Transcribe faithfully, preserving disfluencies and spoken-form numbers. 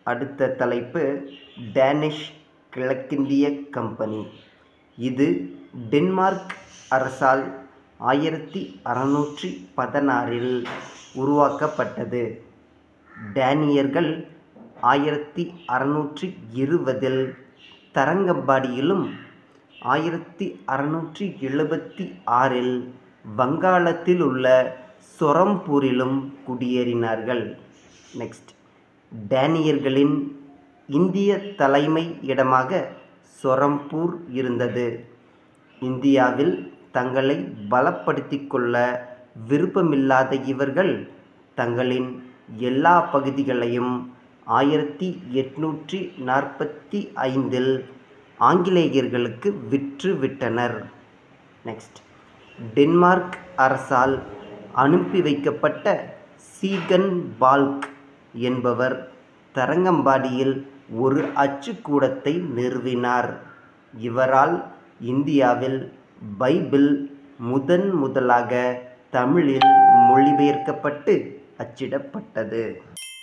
அடுத்த தலைப்பு டேனிஷ் கிழக்கிந்திய கம்பெனி. இது டென்மார்க் அரசால் ஆயிரத்தி அறுநூற்றி பதினாறில் உருவாக்கப்பட்டது. டேனியர்கள் ஆயிரத்தி அறுநூற்றி இருபதில் தரங்கம்பாடியிலும் ஆயிரத்தி அறுநூற்றி எழுபத்தி ஆறில் வங்காளத்தில் உள்ள சொரம்பூரிலும் குடியேறினார்கள். நெக்ஸ்ட், டேனியர்களின் இந்திய தலைமை இடமாக சொரம்பூர் இருந்தது. இந்தியாவில் தங்களை பலப்படுத்திக் கொள்ள விருப்பமில்லாத இவர்கள் தங்களின் எல்லா பகுதிகளையும் ஆயிரத்தி எட்நூற்றி நாற்பத்தி ஐந்தில் ஆங்கிலேயர்களுக்கு விற்று விட்டனர். நெக்ஸ்ட், டென்மார்க் அரசால் அனுப்பி வைக்கப்பட்ட சீகன் பால்க் என்பவர் தரங்கம்பாடியில் ஒரு அச்சுக்கூடத்தை நிறுவினார். இவரால் இந்தியாவில் பைபிள் முதன் முதலாக தமிழில் மொழிபெயர்க்கப்பட்டு அச்சிடப்பட்டது.